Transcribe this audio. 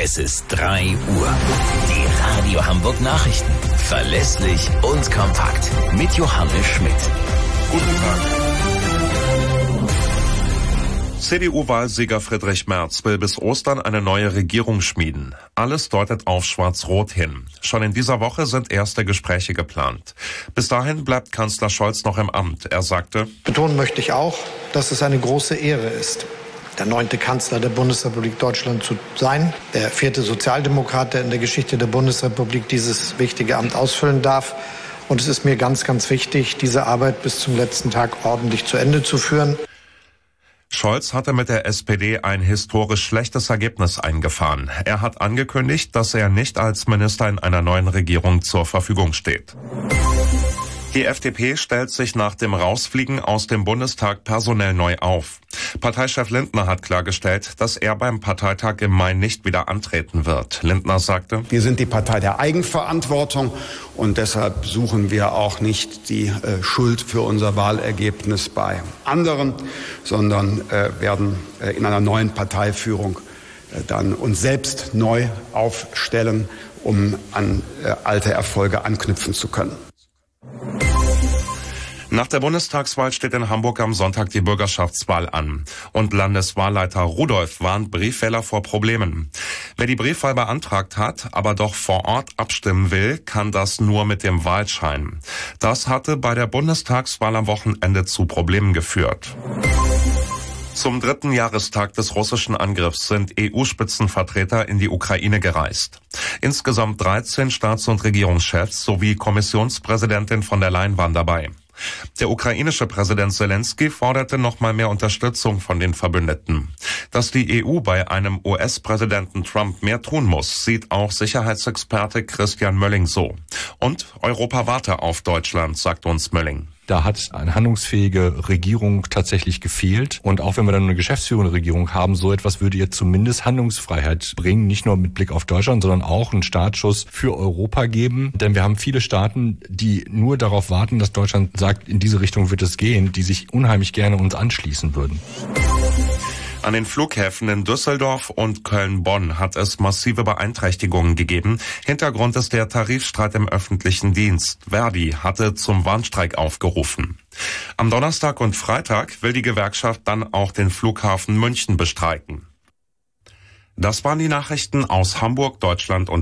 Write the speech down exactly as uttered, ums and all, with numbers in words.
Es ist drei Uhr. Die Radio Hamburg Nachrichten. Verlässlich und kompakt. Mit Johannes Schmidt. Guten Tag. C D U-Wahlsieger Friedrich Merz will bis Ostern eine neue Regierung schmieden. Alles deutet auf Schwarz-Rot hin. Schon in dieser Woche sind erste Gespräche geplant. Bis dahin bleibt Kanzler Scholz noch im Amt. Er sagte: Betonen möchte ich auch, dass es eine große Ehre ist, der neunte Kanzler der Bundesrepublik Deutschland zu sein, der vierte Sozialdemokrat, der in der Geschichte der Bundesrepublik dieses wichtige Amt ausfüllen darf. Und es ist mir ganz, ganz wichtig, diese Arbeit bis zum letzten Tag ordentlich zu Ende zu führen. Scholz hatte mit der S P D ein historisch schlechtes Ergebnis eingefahren. Er hat angekündigt, dass er nicht als Minister in einer neuen Regierung zur Verfügung steht. Die F D P stellt sich nach dem Rausfliegen aus dem Bundestag personell neu auf. Parteichef Lindner hat klargestellt, dass er beim Parteitag im Mai nicht wieder antreten wird. Lindner sagte: Wir sind die Partei der Eigenverantwortung und deshalb suchen wir auch nicht die äh, Schuld für unser Wahlergebnis bei anderen, sondern äh, werden äh, in einer neuen Parteiführung äh, dann uns selbst neu aufstellen, um an äh, alte Erfolge anknüpfen zu können. Nach der Bundestagswahl steht in Hamburg am Sonntag die Bürgerschaftswahl an. Und Landeswahlleiter Rudolph warnt Briefwähler vor Problemen. Wer die Briefwahl beantragt hat, aber doch vor Ort abstimmen will, kann das nur mit dem Wahlschein. Das hatte bei der Bundestagswahl am Wochenende zu Problemen geführt. Zum dritten Jahrestag des russischen Angriffs sind E U-Spitzenvertreter in die Ukraine gereist. Insgesamt dreizehn Staats- und Regierungschefs sowie Kommissionspräsidentin von der Leyen waren dabei. Der ukrainische Präsident Zelensky forderte nochmal mehr Unterstützung von den Verbündeten. Dass die E U bei einem U S-Präsidenten Trump mehr tun muss, sieht auch Sicherheitsexperte Christian Mölling so. Und Europa warte auf Deutschland, sagt uns Mölling. Da hat eine handlungsfähige Regierung tatsächlich gefehlt. Und auch wenn wir dann eine geschäftsführende Regierung haben, so etwas würde ihr zumindest Handlungsfreiheit bringen. Nicht nur mit Blick auf Deutschland, sondern auch einen Startschuss für Europa geben. Denn wir haben viele Staaten, die nur darauf warten, dass Deutschland sagt, in diese Richtung wird es gehen, die sich unheimlich gerne uns anschließen würden. An den Flughäfen in Düsseldorf und Köln-Bonn hat es massive Beeinträchtigungen gegeben. Hintergrund ist der Tarifstreit im öffentlichen Dienst. Verdi hatte zum Warnstreik aufgerufen. Am Donnerstag und Freitag will die Gewerkschaft dann auch den Flughafen München bestreiken. Das waren die Nachrichten aus Hamburg, Deutschland und